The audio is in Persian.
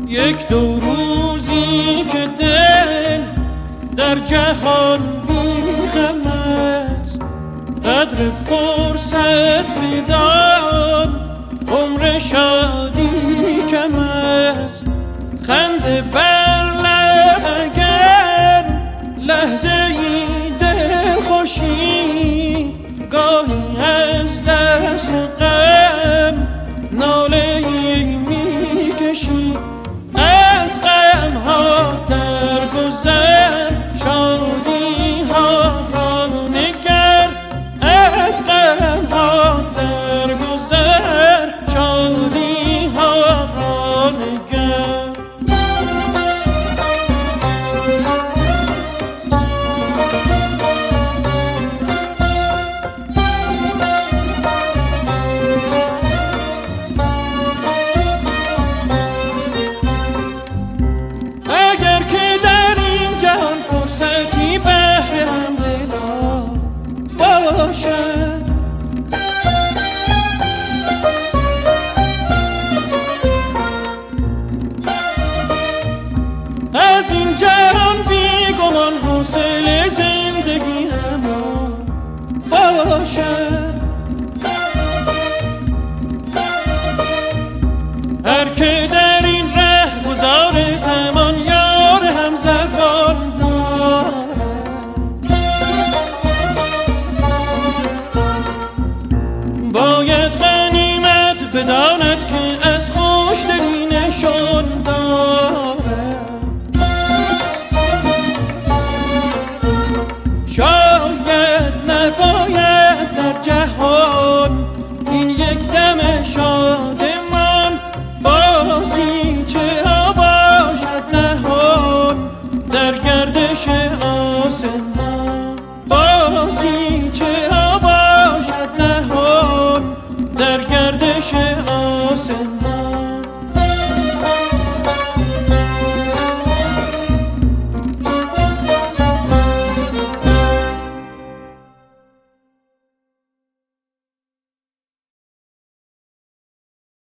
یک دو روزی که دل در جهان بی غم است، قدر فرصت بدان عمر شادی کم است. خنده بر لب اگر لحظه ای دل خوشی، گاهی از دست غم ناله ای می کشی. از غم ها در گذر شادی ها را نگر، از غم ها در گذر شادی ها را نگر. اگر که در این جهان فرصتی بهر همدلا باشد، از این جهان بیگمان حاصل زندگی همان باشد.